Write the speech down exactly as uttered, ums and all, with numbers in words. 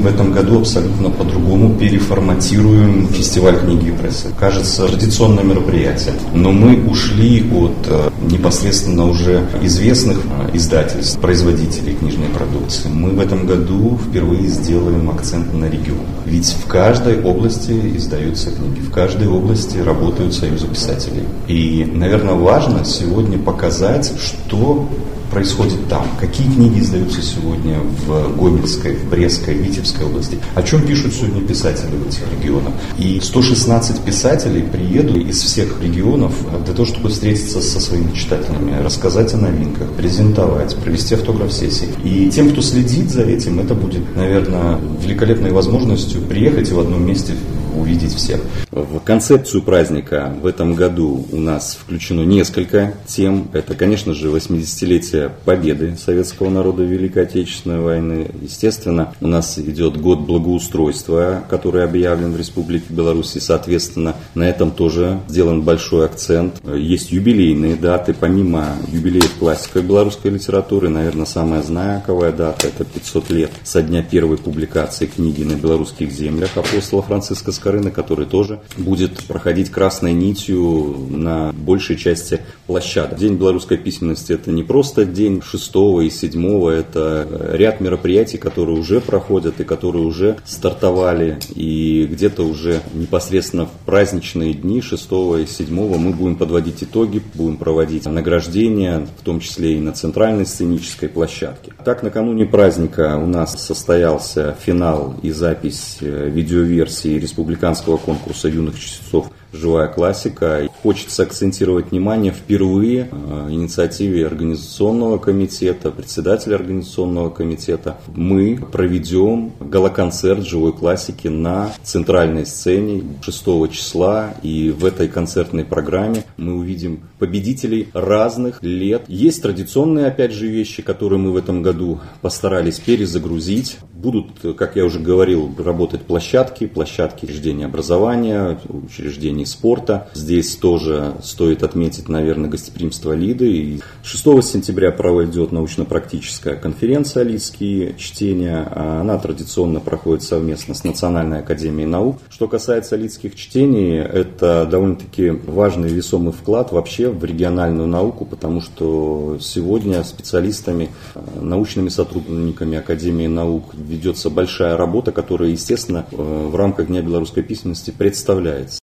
в этом году абсолютно по-другому переформатируем фестиваль книги и прессы. Кажется, традиционное мероприятие, но мы ушли от непосредственно уже известных издательств, производителей книжной продукции. Мы в этом году впервые сделаем акцент на регион. Ведь в каждой области издаются книги, в каждой области работают союзы писателей. И, наверное, важно сегодня показать, что происходит там, какие книги издаются сегодня в Гомельской, в Брестской, Витебской области, о чем пишут сегодня писатели в этих регионах. И сто шестнадцать писателей приедут из всех регионов для того, чтобы встретиться со своими читателями, рассказать о новинках, презентовать, провести автограф-сессии. И тем, кто следит за этим, это будет, наверное, великолепной возможностью приехать и в одном месте увидеть всех. В концепцию праздника в этом году у нас включено несколько тем. Это, конечно же, восьмидесятилетие победы советского народа в Великой Отечественной войны. Естественно, у нас идет год благоустройства, который объявлен в Республике Беларусь. И, соответственно, на этом тоже сделан большой акцент. Есть юбилейные даты. Помимо юбилеев классиков белорусской литературы, наверное, самая знаковая дата – это пятьсот лет со дня первой публикации книги на белорусских землях апостола Франциска Скорыны, который тоже будет проходить красной нитью на большей части площадок. День белорусской письменности – это не просто день шестого и седьмого, это ряд мероприятий, которые уже проходят и которые уже стартовали. И где-то уже непосредственно в праздничные дни шестого и седьмого мы будем подводить итоги, будем проводить награждения, в том числе и на центральной сценической площадке. Так, накануне праздника у нас состоялся финал и запись видеоверсии республиканского республиканского конкурса юных чтецов «Живая классика». Хочется акцентировать внимание впервые инициативе организационного комитета, председателя организационного комитета. Мы проведем гала-концерт живой классики на центральной сцене шестого числа. И в этой концертной программе мы увидим победителей разных лет. Есть традиционные, опять же, вещи, которые мы в этом году постарались перезагрузить. Будут, как я уже говорил, работать площадки, площадки учреждений образования, учреждений спорта. Здесь тоже стоит отметить, наверное, гостеприимство Лиды. И шестого сентября пройдет научно-практическая конференция «Лидские чтения». Она традиционно проходит совместно с Национальной академией наук. Что касается лидских чтений, это довольно-таки важный весомый вклад вообще в региональную науку, потому что сегодня специалистами, научными сотрудниками Академии наук ведется большая работа, которая, естественно, в рамках Дня белорусской письменности представляется.